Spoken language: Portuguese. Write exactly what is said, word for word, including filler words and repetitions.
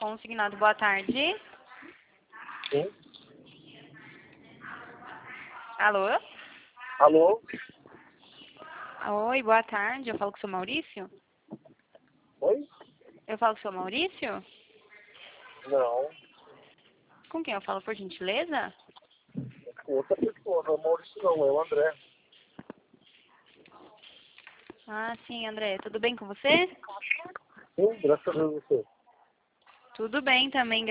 consignado. Boa tarde. Sim. Alô? Alô? Oi, boa tarde. Eu falo com o seu Maurício? Oi? Eu falo com o seu Maurício? Não. Com quem eu falo, por gentileza? Outra pessoa, não é o Maurício não, é o André. Ah, sim, André. Tudo bem com você? Sim, graças a Deus você. Tudo bem também,